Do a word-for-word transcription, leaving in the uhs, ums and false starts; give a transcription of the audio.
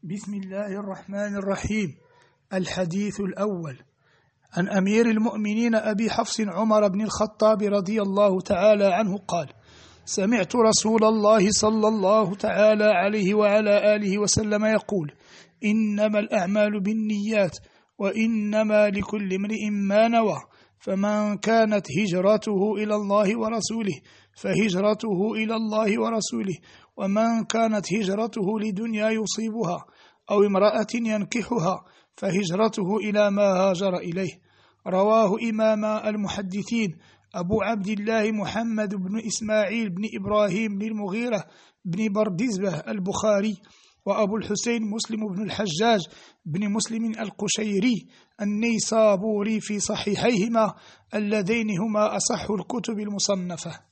بسم الله الرحمن الرحيم. الحديث الأول عن أمير المؤمنين أبي حفص عمر بن الخطاب رضي الله تعالى عنه قال: سمعت رسول الله صلى الله تعالى عليه وعلى آله وسلم يقول: إنما الأعمال بالنيات وإنما لكل امرئ ما نوى، فمن كانت هجرته إلى الله ورسوله فهجرته إلى الله ورسوله، ومن كانت هجرته لدنيا يصيبها أو امرأة ينكحها فهجرته إلى ما هاجر إليه. رواه إمام المحدثين أبو عبد الله محمد بن إسماعيل بن إبراهيم بن المغيرة بن بردزبة البخاري، وأبو الحسين مسلم بن الحجاج بن مسلم القشيري النيسابوري في صحيحيهما اللذين هما أصح الكتب المصنفة.